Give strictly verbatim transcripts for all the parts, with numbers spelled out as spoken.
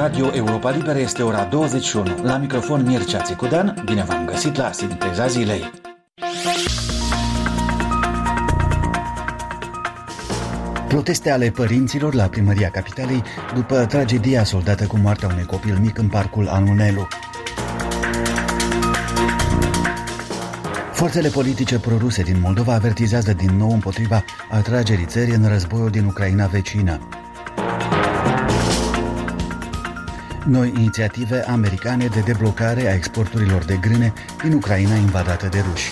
Radio Europa Liberă este ora douăzeci și unu. La microfon Mircea Țicudean, bine v-am găsit la Sinteza Zilei. Proteste ale părinților la primăria capitalei după tragedia soldată cu moartea unui copil mic în parcul Anunelu. Forțele politice proruse din Moldova avertizează din nou împotriva atragerii țării în războiul din Ucraina vecină. Noi inițiative americane de deblocare a exporturilor de grâne din Ucraina invadată de ruși.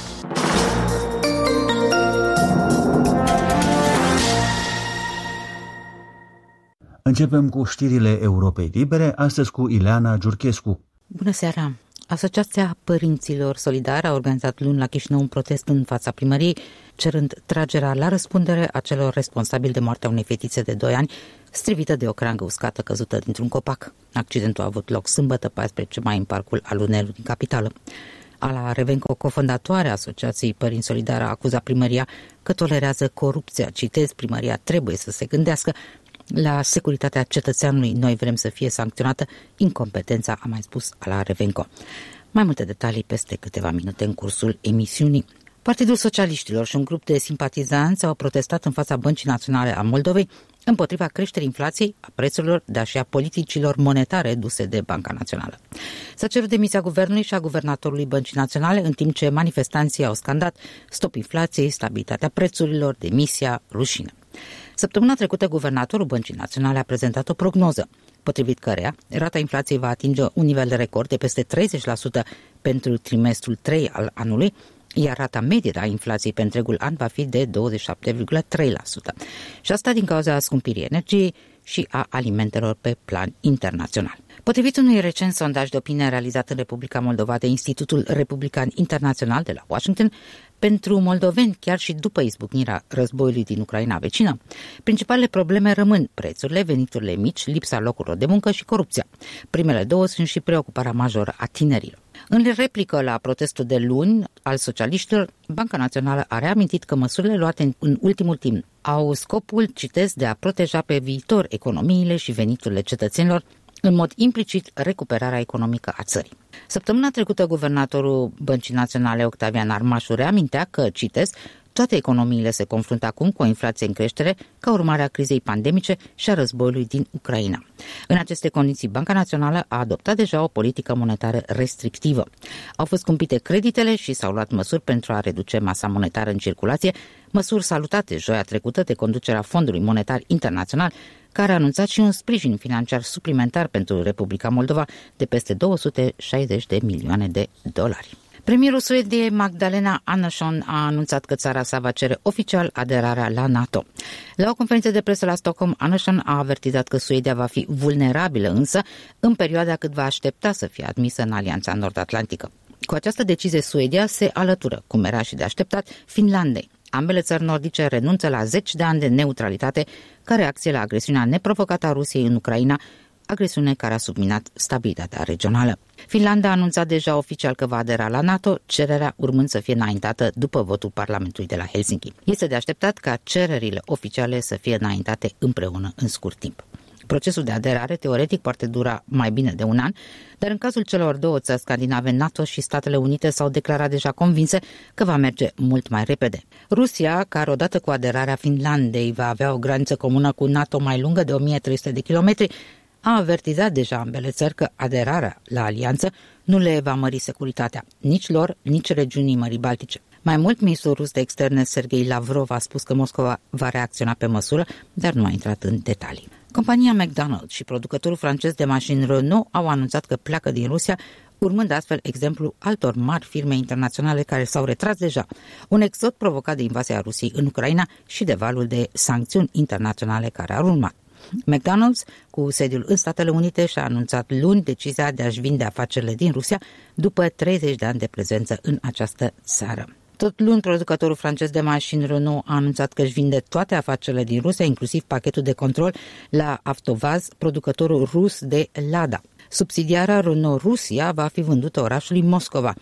Începem cu știrile Europei Libere, astăzi cu Ileana Giurchescu. Bună seara! Asociația Părinților Solidari a organizat luni la Chișinău un protest în fața primăriei, cerând tragerea la răspundere a celor responsabili de moartea unei fetițe de doi ani, strivită de o creangă uscată căzută dintr-un copac. Accidentul a avut loc sâmbătă, paisprezece mai, în parcul Anunelu din capitală. Ala Revenco, cofondatoarea Asociației Părinți Solidari, a acuzat primăria că tolerează corupția. Citez, primăria trebuie să se gândească la securitatea cetățeanului. Noi vrem să fie sancționată incompetența, a mai spus Ala Revenco. Mai multe detalii peste câteva minute în cursul emisiunii. Partidul Socialiștilor și un grup de simpatizanți au protestat în fața Băncii Naționale a Moldovei împotriva creșterii inflației, a prețurilor, dar și a politicilor monetare duse de Banca Națională. S-a cerut demisia guvernului și a guvernatorului Băncii Naționale, în timp ce manifestanții au scandat stop inflației, stabilitatea prețurilor, demisia, rușine. Săptămâna trecută, guvernatorul Băncii Naționale a prezentat o prognoză, potrivit căreia rata inflației va atinge un nivel de record de peste treizeci la sută pentru trimestrul trei al anului, iar rata medie a inflației pe întregul an va fi de douăzeci și șapte virgulă trei la sută. Și asta din cauza scumpirii energiei și a alimentelor pe plan internațional. Potrivit unui recent sondaj de opinie realizat în Republica Moldova de Institutul Republican Internațional de la Washington, pentru moldoveni, chiar și după izbucnirea războiului din Ucraina vecină, principalele probleme rămân prețurile, veniturile mici, lipsa locurilor de muncă și corupția. Primele două sunt și preocuparea majoră a tinerilor. În replică la protestul de luni al socialiștilor, Banca Națională a reamintit că măsurile luate în ultimul timp au scopul, citesc, de a proteja pe viitor economiile și veniturile cetățenilor, în mod implicit recuperarea economică a țării. Săptămâna trecută, guvernatorul Băncii Naționale, Octavian Armașu, reamintea că, citesc, toate economiile se confruntă acum cu o inflație în creștere ca urmare a crizei pandemice și a războiului din Ucraina. În aceste condiții, Banca Națională a adoptat deja o politică monetară restrictivă. Au fost scumpite creditele și s-au luat măsuri pentru a reduce masa monetară în circulație, măsuri salutate joia trecută de conducerea Fondului Monetar Internațional, care a anunțat și un sprijin financiar suplimentar pentru Republica Moldova de peste două sute șaizeci de milioane de dolari. Premierul Suediei Magdalena Andersson a anunțat că țara sa va cere oficial aderarea la NATO. La o conferință de presă la Stockholm, Andersson a avertizat că Suedia va fi vulnerabilă însă în perioada cât va aștepta să fie admisă în Alianța Nord-Atlantică. Cu această decizie, Suedia se alătură, cum era și de așteptat, Finlandei. Ambele țări nordice renunță la zeci de ani de neutralitate ca reacție la agresiunea neprovocată a Rusiei în Ucraina, agresiune care a subminat stabilitatea regională. Finlanda a anunțat deja oficial că va adera la NATO, cererea urmând să fie înaintată după votul Parlamentului de la Helsinki. Este de așteptat ca cererile oficiale să fie înaintate împreună în scurt timp. Procesul de aderare, teoretic, poate dura mai bine de un an, dar în cazul celor două țări scandinave, NATO și Statele Unite s-au declarat deja convinse că va merge mult mai repede. Rusia, care odată cu aderarea Finlandei va avea o graniță comună cu NATO mai lungă de o mie trei sute de kilometri, a avertizat deja ambele țări că aderarea la alianță nu le va mări securitatea, nici lor, nici regiunii Mării Baltice. Mai mult, ministrul rus de externe Sergei Lavrov a spus că Moscova va reacționa pe măsură, dar nu a intrat în detalii. Compania McDonald's și producătorul francez de mașini Renault au anunțat că pleacă din Rusia, urmând astfel exemplu altor mari firme internaționale care s-au retras deja, un exod provocat de invazia Rusiei în Ucraina și de valul de sancțiuni internaționale care ar urma. McDonald's, cu sediul în Statele Unite, și-a anunțat luni decizia de a-și vinde afacerile din Rusia după treizeci de ani de prezență în această țară. Tot luni, producătorul francez de mașini Renault a anunțat că își vinde toate afacerile din Rusia, inclusiv pachetul de control la Avtovaz, producătorul rus de Lada. Subsidiara Renault Rusia va fi vândută orașului Moscova.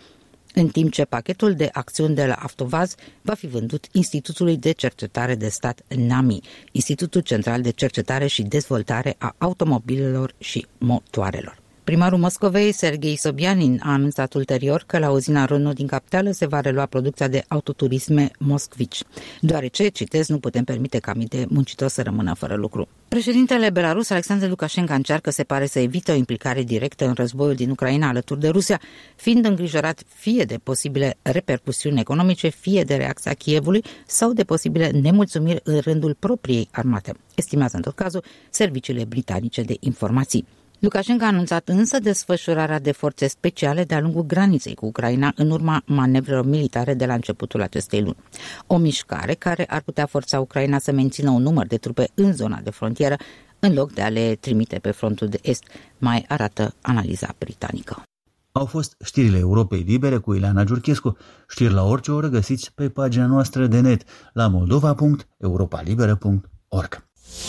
în timp ce pachetul de acțiuni de la Avtovaz va fi vândut Institutului de Cercetare de Stat NAMI, Institutul Central de Cercetare și Dezvoltare a Automobilelor și Motoarelor. Primarul Moscovei, Serghei Sobyanin, a anunțat ulterior că la uzina Renault din capitală se va relua producția de autoturisme Moskvici, deoarece, citez, nu putem permite ca mii de muncitori să rămână fără lucru. Președintele Belarus, Alexandru Lukashenko, încearcă, se pare, să evite o implicare directă în războiul din Ucraina alături de Rusia, fiind îngrijorat fie de posibile repercusiuni economice, fie de reacția Kievului sau de posibile nemulțumiri în rândul propriei armate, estimează în tot cazul serviciile britanice de informații. Lukashenko a anunțat însă desfășurarea de forțe speciale de-a lungul graniței cu Ucraina în urma manevrelor militare de la începutul acestei luni. O mișcare care ar putea forța Ucraina să mențină un număr de trupe în zona de frontieră în loc de a le trimite pe frontul de est, mai arată analiza britanică. Au fost știrile Europei Libere cu Ileana Giurchescu. Știri la orice oră găsiți pe pagina noastră de net la moldova punct europa liberă punct org.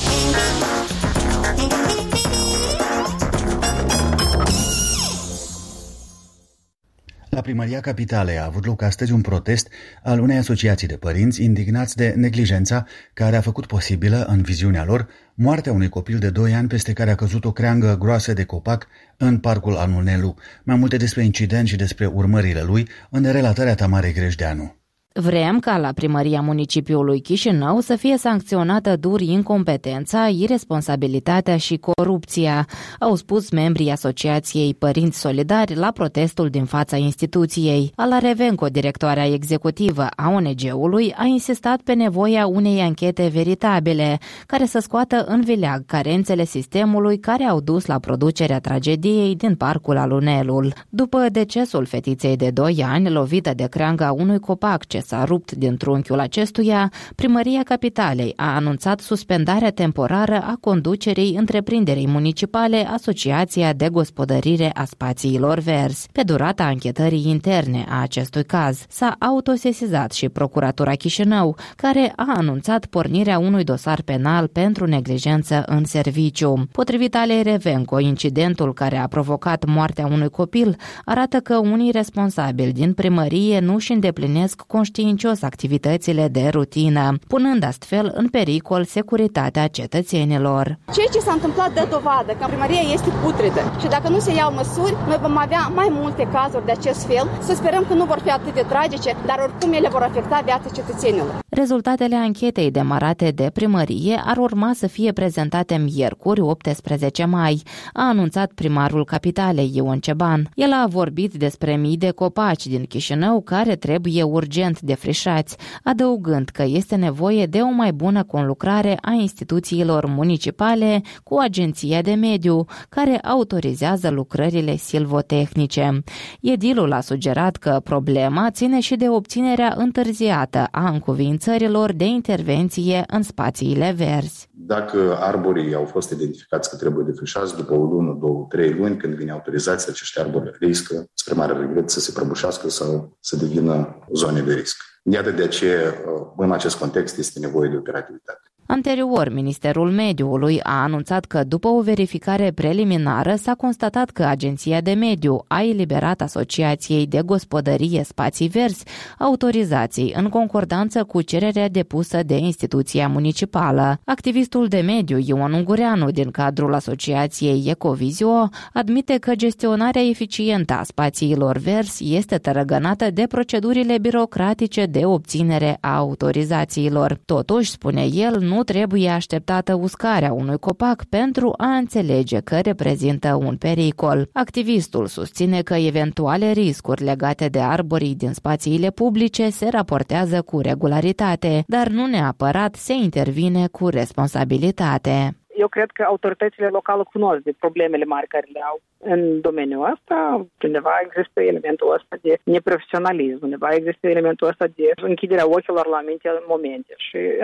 La Primăria Capitalei a avut loc astăzi un protest al unei asociații de părinți indignați de neglijența care a făcut posibilă, în viziunea lor, moartea unui copil de doi ani peste care a căzut o creangă groasă de copac în parcul Alunelu. Mai multe despre incident și despre urmările lui în relatarea Tamarei Greșdeanu. Vrem ca la Primăria Municipiului Chișinău să fie sancționată dur incompetența, iresponsabilitatea și corupția, au spus membrii Asociației Părinți Solidari la protestul din fața instituției. Ala Revenco, directoarea executivă a O N G-ului, a insistat pe nevoia unei anchete veritabile, care să scoată în vileag carențele sistemului care au dus la producerea tragediei din parcul Alunelul. După decesul fetiței de doi ani, lovită de creanga unui copac ce s-a rupt din trunchiul acestuia, Primăria Capitalei a anunțat suspendarea temporară a conducerii întreprinderii municipale Asociația de Gospodărire a Spațiilor Verzi. Pe durata anchetării interne a acestui caz, s-a autosesizat și Procuratura Chișinău, care a anunțat pornirea unui dosar penal pentru neglijență în serviciu. Potrivit Alei Revenco, incidentul care a provocat moartea unui copil arată că unii responsabili din primărie nu își îndeplinesc conștiința conștiincios activitățile de rutină, punând astfel în pericol securitatea cetățenilor. Ceea ce s-a întâmplat dă dovadă că primăria este putredă și dacă nu se iau măsuri, noi vom avea mai multe cazuri de acest fel. Să sperăm că nu vor fi atât de tragice, dar oricum ele vor afecta viața cetățenilor. Rezultatele anchetei demarate de primărie ar urma să fie prezentate miercuri, optsprezece mai, a anunțat primarul Capitalei, Ion Ceban. El a vorbit despre mii de copaci din Chișinău care trebuie urgent defrișați, adăugând că este nevoie de o mai bună conlucrare a instituțiilor municipale cu Agenția de Mediu, care autorizează lucrările silvotehnice. Edilul a sugerat că problema ține și de obținerea întârziată a încuvințărilor de intervenție în spațiile verzi. Dacă arborii au fost identificați că trebuie defrișați, după o lună, două, trei luni, când vine autorizația, acești arbori riscă, spre mare regret, să se prăbușească sau să devină zone de risc. Iată de aceea, în acest context, este nevoie de operativitate. Anterior, Ministerul Mediului a anunțat că după o verificare preliminară s-a constatat că Agenția de Mediu a eliberat Asociației de Gospodărie Spații Verzi autorizații în concordanță cu cererea depusă de instituția municipală. Activistul de mediu Ion Ungureanu din cadrul Asociației Ecovizio admite că gestionarea eficientă a spațiilor verzi este tărăgănată de procedurile birocratice de obținere a autorizațiilor. Totuși, spune el, nu trebuie așteptată uscarea unui copac pentru a înțelege că reprezintă un pericol. Activistul susține că eventuale riscuri legate de arborii din spațiile publice se raportează cu regularitate, dar nu neapărat se intervine cu responsabilitate. Eu cred că autoritățile locale cunosc de problemele mari care le au în domeniul ăsta. Undeva există elementul ăsta de neprofesionalism, undeva există elementul ăsta de închiderea ochilor la anumite momente. Și iată,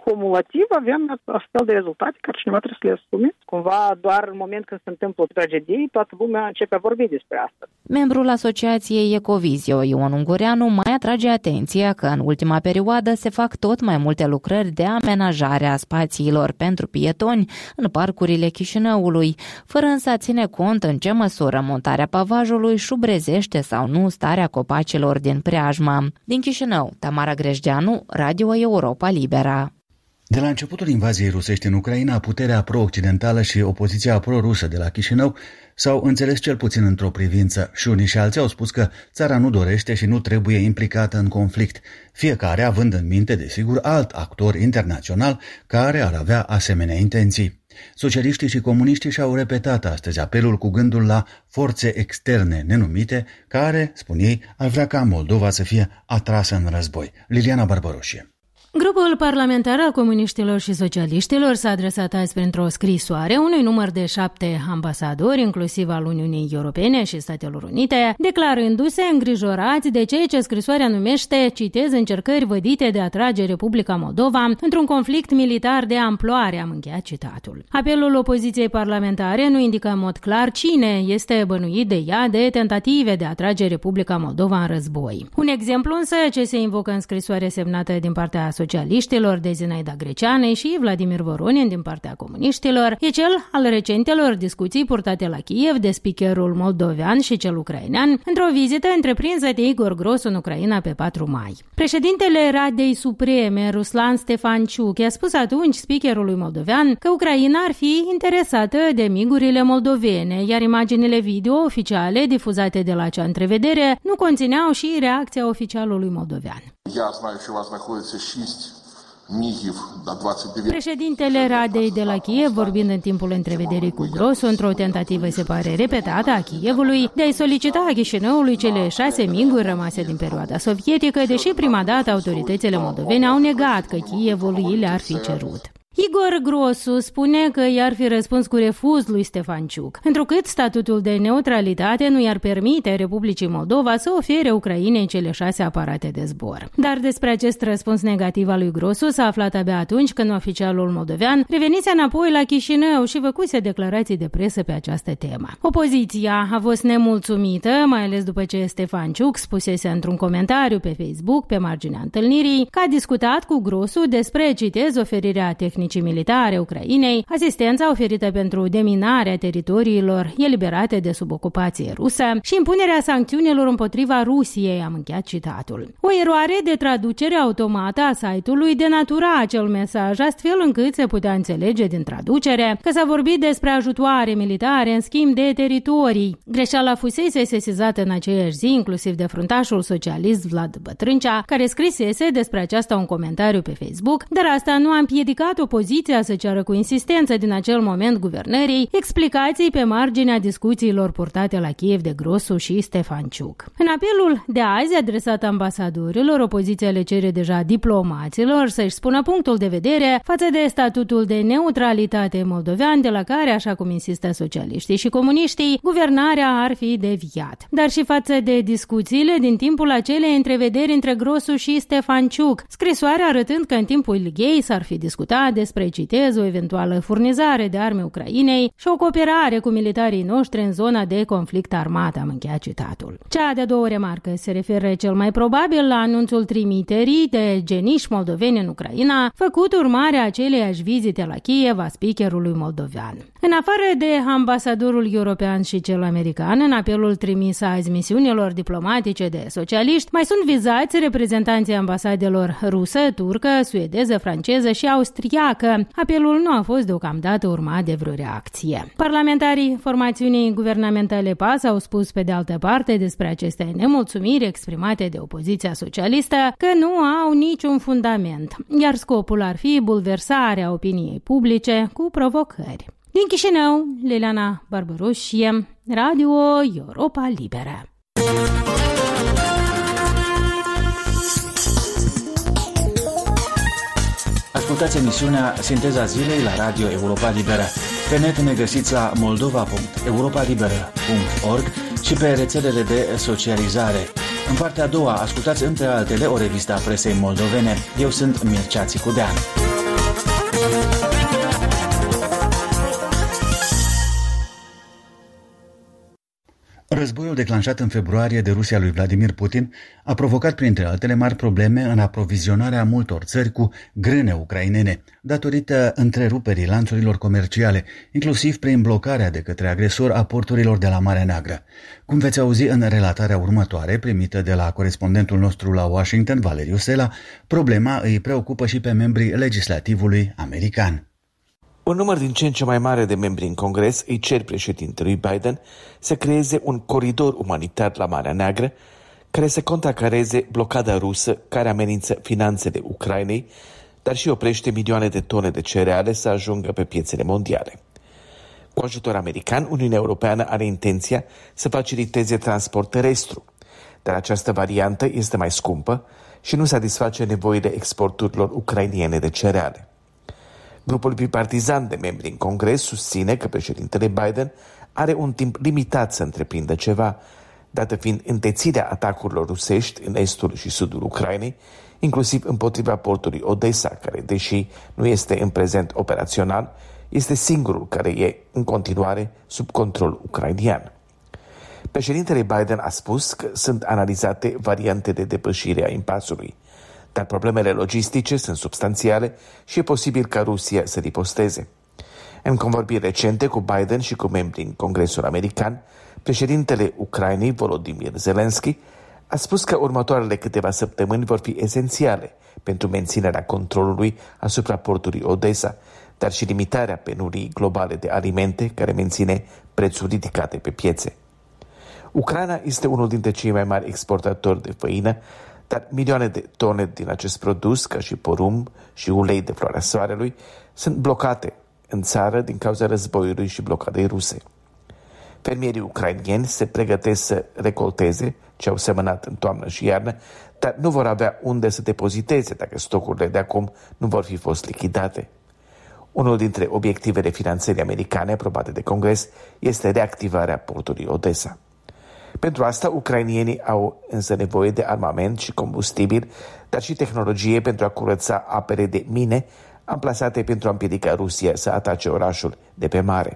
cumulativ avem astfel de rezultate care cineva trebuie să le asume. Cumva doar în moment când se întâmplă o tragedie, toată lumea începe a vorbi despre asta. Membrul Asociației Ecovizio, Ion Ungureanu, mai atrage atenția că în ultima perioadă se fac tot mai multe lucrări de amenajare a spațiilor pentru pietoni în parcurile Chișinăului, fără însă a ține cont în ce măsură montarea pavajului șubrezește sau nu starea copacilor din preajmă. Din Chișinău, Tamara Grejdeanu, Radio Europa Libera. De la începutul invaziei rusești în Ucraina, puterea pro-occidentală și opoziția pro-rusă de la Chișinău s-au înțeles cel puțin într-o privință și unii și alții au spus că țara nu dorește și nu trebuie implicată în conflict, fiecare având în minte, desigur, alt actor internațional care ar avea asemenea intenții. Socialiștii și comuniștii și-au repetat astăzi apelul cu gândul la forțe externe nenumite care, spun ei, ar vrea ca Moldova să fie atrasă în război. Liliana Barbaroșie. Grupul parlamentar al comuniștilor și socialiștilor s-a adresat azi printr-o scrisoare unui număr de șapte ambasadori, inclusiv al Uniunii Europene și Statelor Unite, declarându-se îngrijorați de ceea ce scrisoarea numește, citez, încercări vădite de a trage Republica Moldova într-un conflict militar de amploare, am încheiat citatul. Apelul opoziției parlamentare nu indică în mod clar cine este bănuit de ea de tentative de a trage Republica Moldova în război. Un exemplu însă ce se invocă în scrisoare semnată din partea socialiștilor de Zinaida Greceanei și Vladimir Voronin din partea comuniștilor e cel al recentelor discuții purtate la Kiev de speakerul moldovean și cel ucrainean într-o vizită întreprinsă de Igor Gros în Ucraina pe patru mai. Președintele Radei Supreme, Ruslan Stefanciuc, i-a spus atunci speakerului moldovean că Ucraina ar fi interesată de migurile moldovene, iar imaginile video oficiale difuzate de la acea întrevedere nu conțineau și reacția oficialului moldovean. Președintele Radei de la Kiev, vorbind în timpul întrevederii cu Grosu, într-o tentativă se pare repetată a Kievului de a-i solicita Chișinăului cele șase miguri rămase din perioada sovietică, deși prima dată autoritățile moldovene au negat că Kievul i le-ar fi cerut. Igor Grosu spune că i-ar fi răspuns cu refuz lui Stefanciuc, întrucât statutul de neutralitate nu i-ar permite Republicii Moldova să ofere Ucrainei cele șase aparate de zbor. Dar despre acest răspuns negativ al lui Grosu s-a aflat abia atunci când oficialul moldovean revenise înapoi la Chișinău și făcuse declarații de presă pe această temă. Opoziția a fost nemulțumită, mai ales după ce Stefanciuc spusese într-un comentariu pe Facebook pe marginea întâlnirii că a discutat cu Grosu despre, citez, oferirea tehnicii militare Ucrainei, asistența oferită pentru deminarea teritoriilor eliberate de sub ocupație rusă și impunerea sancțiunilor împotriva Rusiei, am încheiat citatul. O eroare de traducere automată a site-ului denatura acel mesaj, astfel încât se putea înțelege din traducere că s-a vorbit despre ajutoare militare în schimb de teritorii. Greșeala fusese sesizată în aceeași zi, inclusiv de fruntașul socialist Vlad Bătrâncea, care scrisese despre aceasta un comentariu pe Facebook, dar asta nu a împiedicat opoziția să ceară cu insistență din acel moment guvernării explicații pe marginea discuțiilor purtate la Kiev de Grosu și Stefanciuc. În apelul de azi adresat ambasadorilor, opoziția le cere deja diplomaților să-și spună punctul de vedere față de statutul de neutralitate moldovean de la care, așa cum insistă socialiștii și comuniștii, guvernarea ar fi deviat. Dar și față de discuțiile din timpul acelei întrevederi între Grosu și Stefanciuc, scrisoarea arătând că în timpul Lighei s-ar fi discutat despre, citez, o eventuală furnizare de arme Ucrainei și o cooperare cu militarii noștri în zona de conflict armat, am încheiat citatul. Cea de-a doua remarcă se referă cel mai probabil la anunțul trimiterii de geniși moldoveni în Ucraina, făcut urmare a aceleiași vizite la Kiev a speakerului moldovean. În afară de ambasadorul european și cel american, în apelul trimis azi misiunilor diplomatice de socialiști, mai sunt vizați reprezentanții ambasadelor rusă, turcă, suedeză, franceză și austriacă. Apelul nu a fost deocamdată urmat de vreo reacție. Parlamentarii formațiunii guvernamentale P A S au spus pe de altă parte despre aceste nemulțumiri exprimate de opoziția socialistă că nu au niciun fundament, iar scopul ar fi bulversarea opiniei publice cu provocări. Din Chișinău, Liliana Barbaroșie, Radio Europa Liberă. Ascultați emisiunea Sinteza Zilei la Radio Europa Liberă. Pe net ne găsiți la moldova punct europa liberă punct org și pe rețelele de socializare. În partea a doua ascultați între altele o revistă a presei moldovene. Eu sunt Mircea Țicudean. Războiul declanșat în februarie de Rusia lui Vladimir Putin a provocat, printre altele, mari probleme în aprovizionarea multor țări cu grâne ucrainene, datorită întreruperii lanțurilor comerciale, inclusiv prin blocarea de către agresor a porturilor de la Marea Neagră. Cum veți auzi în relatarea următoare, primită de la corespondentul nostru la Washington, Valeriu Sela, problema îi preocupă și pe membrii legislativului american. Un număr din ce în ce mai mare de membri în Congres îi cer președintelui Biden să creeze un coridor umanitar la Marea Neagră care să contracareze blocada rusă care amenință finanțele Ucrainei, dar și oprește milioane de tone de cereale să ajungă pe piețele mondiale. Cu ajutor american, Uniunea Europeană are intenția să faciliteze transport terestru, dar această variantă este mai scumpă și nu satisface nevoile exporturilor ucrainiene de cereale. Grupul bipartizan de membri în Congres susține că președintele Biden are un timp limitat să întreprindă ceva, dată fiind întețirea atacurilor rusești în estul și sudul Ucrainei, inclusiv împotriva portului Odessa, care, deși nu este în prezent operațional, este singurul care e în continuare sub control ucrainian. Președintele Biden a spus că sunt analizate variante de depășire a impasului, dar problemele logistice sunt substanțiale și e posibil ca Rusia să riposteze. În convorbiri recente cu Biden și cu membrii în Congresul American, președintele Ucrainei, Volodymyr Zelensky, a spus că următoarele câteva săptămâni vor fi esențiale pentru menținerea controlului asupra portului Odessa, dar și limitarea penurii globale de alimente care menține prețuri ridicate pe piețe. Ucraina este unul dintre cei mai mari exportatori de făină, dar milioane de tone din acest produs, ca și porumb și ulei de floarea soarelui, sunt blocate în țară din cauza războiului și blocadei ruse. Fermierii ucrainieni se pregătesc să recolteze ce au semănat în toamnă și iarnă, dar nu vor avea unde să depoziteze dacă stocurile de acum nu vor fi fost lichidate. Unul dintre obiectivele finanțării americane aprobate de Congres este reactivarea portului Odessa. Pentru asta, ucrainienii au însă nevoie de armament și combustibil, dar și tehnologie pentru a curăța apele de mine amplasate pentru a împiedica Rusia să atace orașul de pe mare.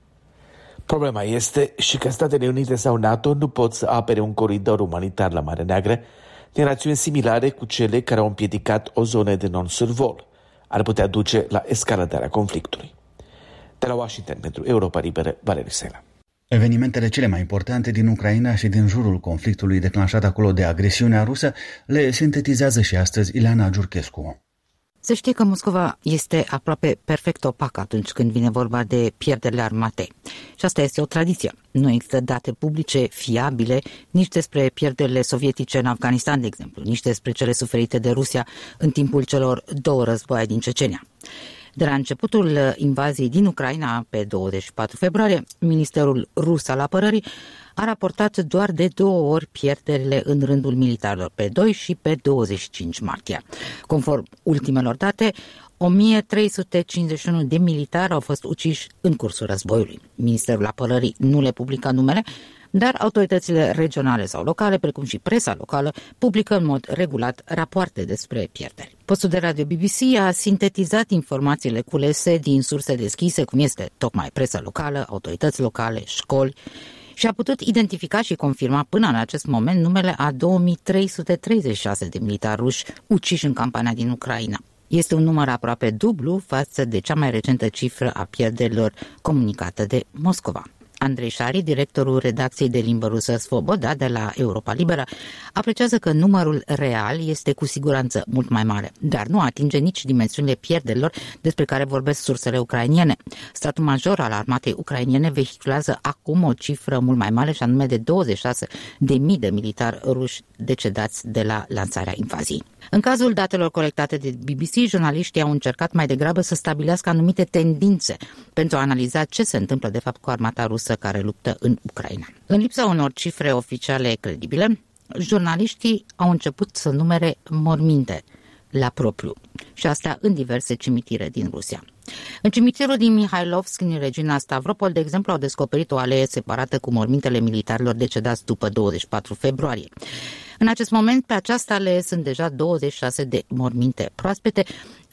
Problema este și că Statele Unite sau NATO nu pot să apere un coridor umanitar la Marea Neagră din rațiuni similare cu cele care au împiedicat o zonă de non-survol. Ar putea duce la escaladarea conflictului. De la Washington pentru Europa Liberă, Valeriu Sela. Evenimentele cele mai importante din Ucraina și din jurul conflictului declanșat acolo de agresiunea rusă le sintetizează și astăzi Ileana Giurchescu. Se știe că Moscova este aproape perfect opacă atunci când vine vorba de pierderile armate. Și asta este o tradiție. Nu există date publice fiabile nici despre pierderile sovietice în Afganistan, de exemplu, nici despre cele suferite de Rusia în timpul celor două războaie din Cecenia. De la începutul invaziei din Ucraina, pe douăzeci și patru februarie, Ministerul Rus al Apărării a raportat doar de două ori pierderile în rândul militarilor, pe doi și pe douăzeci și cinci martie. Conform ultimelor date, o mie trei sute cincizeci și unu de militari au fost uciși în cursul războiului. Ministerul Apărării nu le publică numele, dar autoritățile regionale sau locale, precum și presa locală, publică în mod regulat rapoarte despre pierderi. Postul de radio B B C a sintetizat informațiile culese din surse deschise, cum este tocmai presa locală, autorități locale, școli, și a putut identifica și confirma până în acest moment numele a două mii trei sute treizeci și șase de militari ruși uciși în campania din Ucraina. Este un număr aproape dublu față de cea mai recentă cifră a pierderilor comunicată de Moscova. Andrei Șari, directorul redacției de limbă rusă Svoboda de la Europa Liberă, apreciază că numărul real este cu siguranță mult mai mare, dar nu atinge nici dimensiunile pierderilor despre care vorbesc sursele ucrainiene. Statul major al armatei ucrainiene vehiculează acum o cifră mult mai mare, și anume de douăzeci și șase de mii de militari ruși decedați de la lansarea invaziei. În cazul datelor colectate de B B C, jurnaliștii au încercat mai degrabă să stabilească anumite tendințe pentru a analiza ce se întâmplă de fapt cu armata rusă care luptă în Ucraina. În lipsa unor cifre oficiale credibile, jurnaliștii au început să numere morminte la propriu, și asta în diverse cimitire din Rusia. În cimitirul din Mihailovsk, în regiunea Stavropol, de exemplu, au descoperit o alee separată cu mormintele militarilor decedați după douăzeci și patru februarie. În acest moment, pe această alee sunt deja douăzeci și șase de morminte proaspete,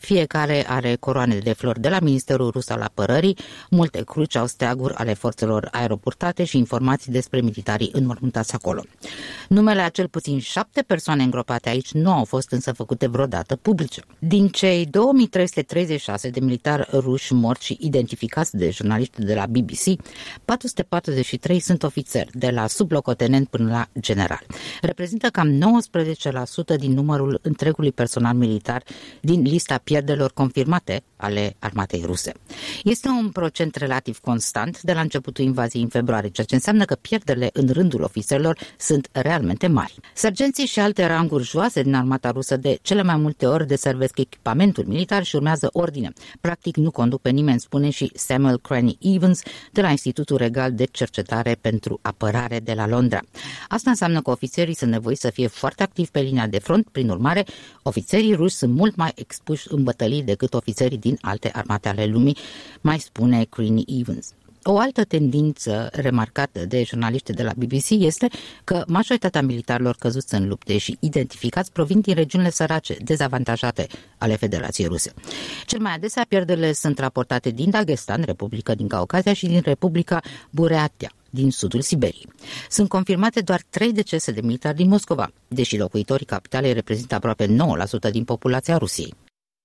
Fiecare are coroane de flori de la Ministerul Rus al Apărării, multe cruci au steaguri ale forțelor aeroportate și informații despre militarii înmormântați acolo. Numele a cel puțin șapte persoane îngropate aici nu au fost însă făcute vreodată publice. Din cei două mii trei sute treizeci și șase de militari ruși morți și identificați de jurnaliști de la B B C, patru sute patruzeci și trei sunt ofițeri, de la sublocotenent până la general. Reprezintă cam nouăsprezece la sută din numărul întregului personal militar din lista pierderilor confirmate ale armatei ruse. Este un procent relativ constant de la începutul invaziei în februarie, ceea ce înseamnă că pierderile în rândul ofițerilor sunt realmente mari. Sergenții și alte ranguri joase din armata rusă de cele mai multe ori deservesc echipamentul militar și urmează ordine. Practic nu conduc pe nimeni, spune și Samuel Cranny Evans de la Institutul Regal de Cercetare pentru Apărare de la Londra. Asta înseamnă că ofițerii sunt nevoiți să fie foarte activi pe linia de front, prin urmare, ofițerii ruși sunt mult mai expuși în bătălii decât ofițerii din alte armate ale lumii, mai spune Cranny Evans. O altă tendință remarcată de jurnaliști de la B B C este că majoritatea militarilor căzuți în lupte și identificați provin din regiunile sărace, dezavantajate ale Federației Ruse. Cel mai adesea pierderile sunt raportate din Dagestan, Republica din Caucazia, și din Republica Bureatia, din sudul Siberiei. Sunt confirmate doar trei decese de militari din Moscova, deși locuitorii capitalei reprezintă aproape nouă la sută din populația Rusiei.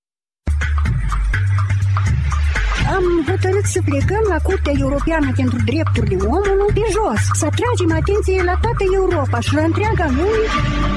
Am hotărât să plecăm la Curtea Europeană pentru Drepturile Omului pe jos, să atragem atenție la toată Europa și la întreaga lume.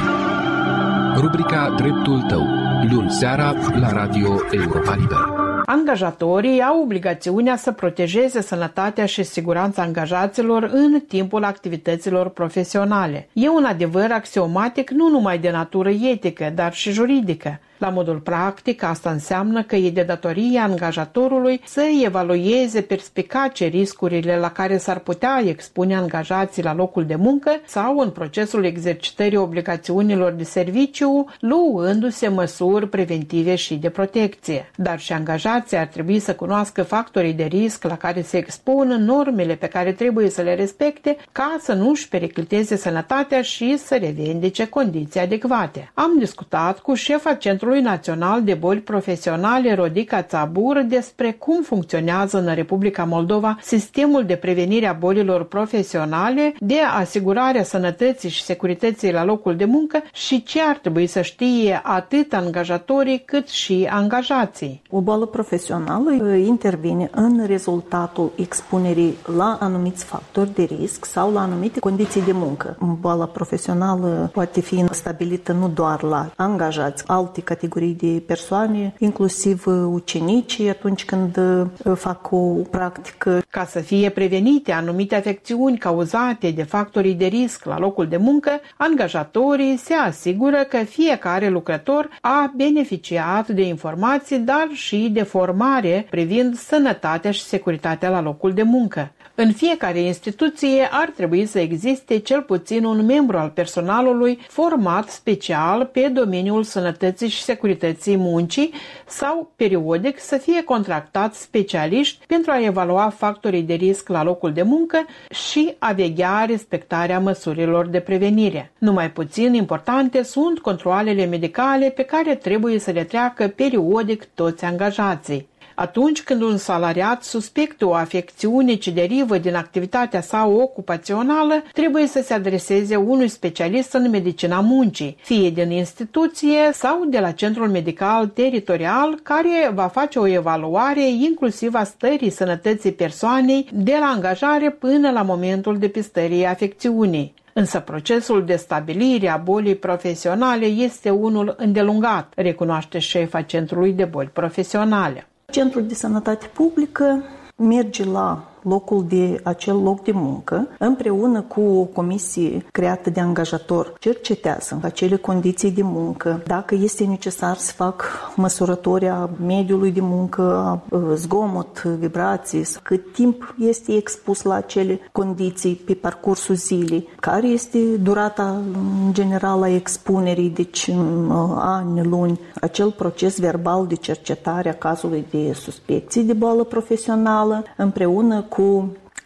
Rubrica Dreptul tău, luni seara la Radio Europa Liberă. Angajatorii au obligațiunea să protejeze sănătatea și siguranța angajaților în timpul activităților profesionale. E un adevăr axiomatic nu numai de natură etică, dar și juridică. La modul practic, asta înseamnă că e de datoria angajatorului să evalueze perspicace riscurile la care s-ar putea expune angajații la locul de muncă sau în procesul exercitării obligațiunilor de serviciu, luându-se măsuri preventive și de protecție. Dar și angajații ar trebui să cunoască factorii de risc la care se expun, normele pe care trebuie să le respecte ca să nu-și pericliteze sănătatea și să revendice condiții adecvate. Am discutat cu șefa Centrului Național de Boli Profesionale, Rodica Țabur, despre cum funcționează în Republica Moldova sistemul de prevenire a bolilor profesionale, de asigurarea sănătății și securității la locul de muncă și ce ar trebui să știe atât angajatorii cât și angajații. O boală profesională intervine în rezultatul expunerii la anumiți factori de risc sau la anumite condiții de muncă. Boala profesională poate fi stabilită nu doar la angajați, alte categorii de persoane, inclusiv ucenicii atunci când fac o practică. Ca să fie prevenite anumite afecțiuni cauzate de factorii de risc la locul de muncă, angajatorii se asigură că fiecare lucrător a beneficiat de informații, dar și de formare privind sănătatea și securitatea la locul de muncă. În fiecare instituție ar trebui să existe cel puțin un membru al personalului format special pe domeniul sănătății și securității muncii sau, periodic, să fie contractați specialiști pentru a evalua factorii de risc la locul de muncă și a veghea respectarea măsurilor de prevenire. Numai puțin importante sunt controalele medicale pe care trebuie să le treacă periodic toți angajații. Atunci când un salariat suspectă o afecțiune ce derivă din activitatea sa ocupațională, trebuie să se adreseze unui specialist în medicina muncii, fie din instituție sau de la centrul medical teritorial, care va face o evaluare inclusiv a stării sănătății persoanei de la angajare până la momentul depistării afecțiunii. Însă procesul de stabilire a bolii profesionale este unul îndelungat, recunoaște șefa Centrului de Boli Profesionale. Centrul de Sănătate Publică merge la locul de acel loc de muncă, împreună cu o comisie creată de angajator, cercetează acele condiții de muncă, dacă este necesar să fac măsurători a mediului de muncă, zgomot, vibrații, cât timp este expus la acele condiții pe parcursul zilei, care este durata în general a expunerii, deci ani, luni, acel proces verbal de cercetare a cazului de suspecții de boală profesională, împreună cu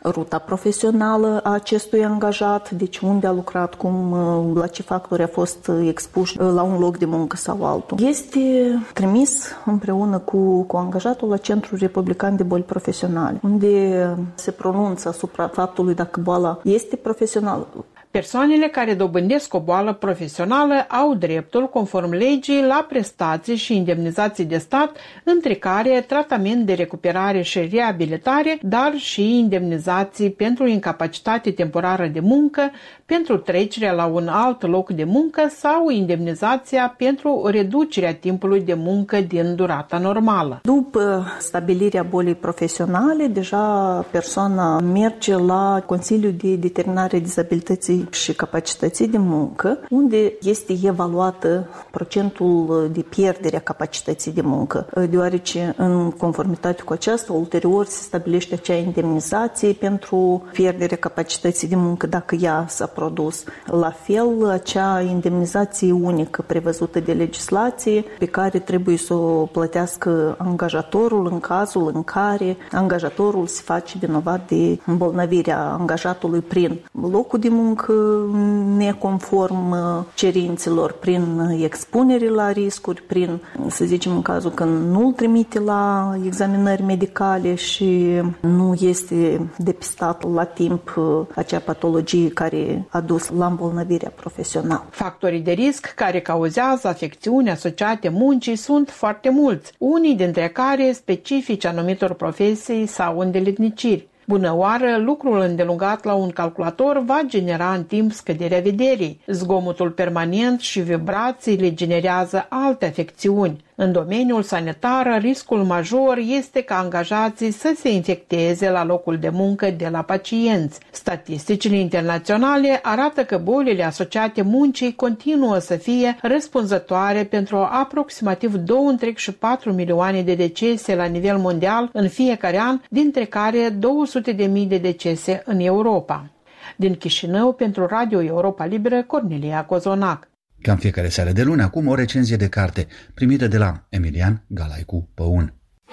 ruta profesională a acestui angajat, deci unde a lucrat, cum, la ce factori a fost expus la un loc de muncă sau altul. Este trimis împreună cu, cu angajatul la Centrul Republican de Boli Profesionale, unde se pronunță asupra faptului dacă boala este profesională. Persoanele care dobândesc o boală profesională au dreptul, conform legii, la prestații și indemnizații de stat, între care tratament de recuperare și reabilitare, dar și indemnizații pentru incapacitate temporară de muncă, pentru trecerea la un alt loc de muncă sau indemnizația pentru reducerea timpului de muncă din durata normală. După stabilirea bolii profesionale, deja persoana merge la Consiliul de Determinare a Dizabilității și Capacității de Muncă, unde este evaluată procentul de pierdere a capacității de muncă, deoarece în conformitate cu aceasta, ulterior se stabilește acea indemnizație pentru pierderea capacității de muncă dacă ea s-a produs. La fel, acea indemnizație unică prevăzută de legislație, pe care trebuie să o plătească angajatorul în cazul în care angajatorul se face vinovat de îmbolnăvirea angajatului prin locul de muncă neconform cerințelor, prin expunere la riscuri, prin, să zicem, în cazul când nu îl trimite la examinări medicale și nu este depistat la timp acea patologie care a dus la îmbolnăvirea profesională. Factorii de risc care cauzează afecțiuni asociate muncii sunt foarte mulți, unii dintre care specifici anumitor profesii sau îndeletniciri. Bună oară, lucrul îndelungat la un calculator va genera în timp scăderea vederii. Zgomotul permanent și vibrațiile generează alte afecțiuni. În domeniul sanitar, riscul major este ca angajații să se infecteze la locul de muncă de la pacienți. Statisticile internaționale arată că bolile asociate muncii continuă să fie răspunzătoare pentru aproximativ două virgulă patru milioane de decese la nivel mondial în fiecare an, dintre care două sute de mii de decese în Europa. Din Chișinău, pentru Radio Europa Liberă, Cornelia Cozonac. Ca în fiecare seară de luni, acum o recenzie de carte primită de la Emilian Galaicu Păun.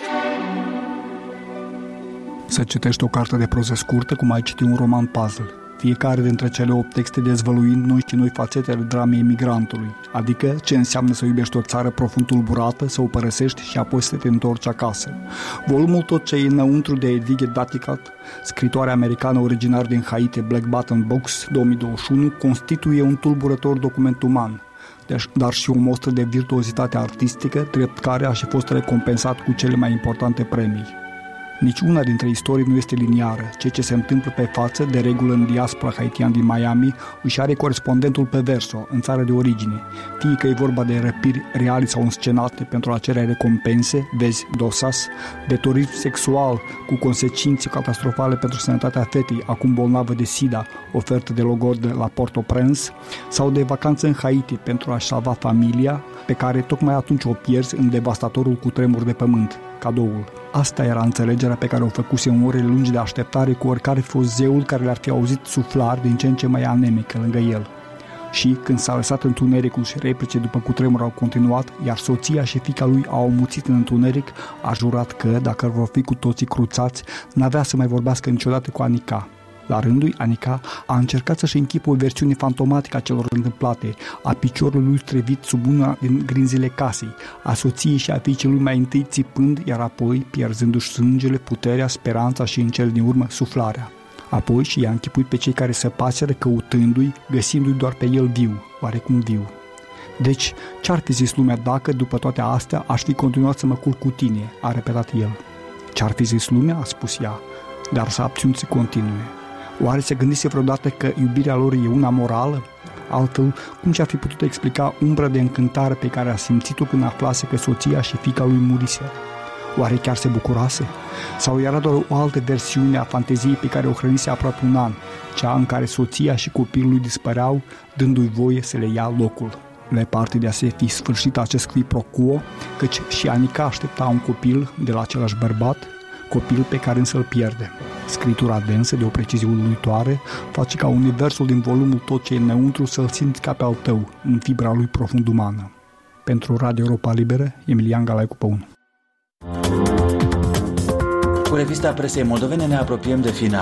Să citești o carte de proză scurtă cum ai citi un roman puzzle. Fiecare dintre cele opt texte dezvăluind noi și noi fațete ale dramei emigrantului, adică ce înseamnă să iubești o țară profund tulburată, să o părăsești și apoi să te întorci acasă. Volumul tot ce e înăuntru de Edwige Daticat, scritoarea americană originar din Haiti, Black Button Books două mii douăzeci și unu, constituie un tulburător document uman, dar și o mostră de virtuozitate artistică, drept care a și fost recompensat cu cele mai importante premii. Nici una dintre istorii nu este liniară. Ceea ce se întâmplă pe față, de regulă în diaspora haitian din Miami, își are corespondentul pe verso, în țara de origine. Fie că e vorba de răpiri reale sau înscenate pentru a cere recompense, vezi Dosas, de turism sexual cu consecințe catastrofale pentru sănătatea fetei, acum bolnavă de SIDA, ofertă de Logod la Port-au-Prince, sau de vacanță în Haiti pentru a-și salva familia, pe care tocmai atunci o pierzi în devastatorul cutremur de pământ, cadoul. Asta era înțelegerea pe care o făcuse în orele lungi de așteptare cu oricare fost zeul care le-ar fi auzit suflar din ce în ce mai anemică lângă el. Și, când s-a lăsat întunericul și replice după cutremur au continuat, iar soția și fiica lui au amuțit în întuneric, a jurat că, dacă vor fi cu toții cruțați, n-avea să mai vorbească niciodată cu Anica. La rândul Anica a încercat să-și închipă o versiune fantomatică a celor întâmplate, a piciorului lui strevit sub una din grinzile casei, a soției și a fiicei lui mai întâi țipând, iar apoi pierzându-și sângele, puterea, speranța și în cel din urmă suflarea. Apoi și i-a închipuit pe cei care săpaseră căutându-i, găsindu-i doar pe el viu, oarecum viu. Deci, ce-ar fi zis lumea dacă, după toate astea, aș fi continuat să mă culc cu tine, a repetat el. Ce-ar fi zis lumea, a spus ea, dar s-a abținut să continue. Oare se gândise vreodată că iubirea lor e una morală? Altfel, cum și-ar fi putut explica umbra de încântare pe care a simțit-o când aflase că soția și fiica lui murise? Oare chiar se bucurase? Sau era doar o altă versiune a fanteziei pe care o hrănise aproape un an, cea în care soția și copilul lui dispăreau, dându-i voie să le ia locul? Departe de a se fi sfârșit acest qui pro quo, căci și Anica aștepta un copil de la același bărbat, copil pe care însă îl pierde. Scritura densă, de o precizie uluitoare, face ca universul din volumul Tot ce e înăuntru să-l simți ca pe al tău, în fibra lui profund umană. Pentru Radio Europa Liberă, Emilian Galaicu Păun. Cu revista presei moldovene ne apropiem de final.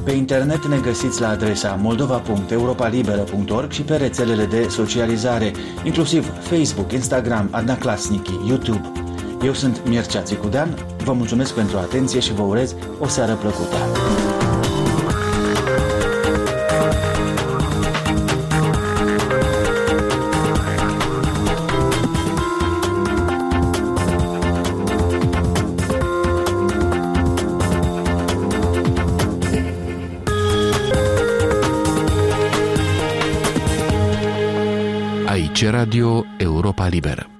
Pe internet ne găsiți la adresa moldova punct europa liberă punct org și pe rețelele de socializare, inclusiv Facebook, Instagram, Adnaclasnici, YouTube. Eu sunt Mircea Țicudean, vă mulțumesc pentru atenție și vă urez o seară plăcută. Aici Radio Europa Liberă.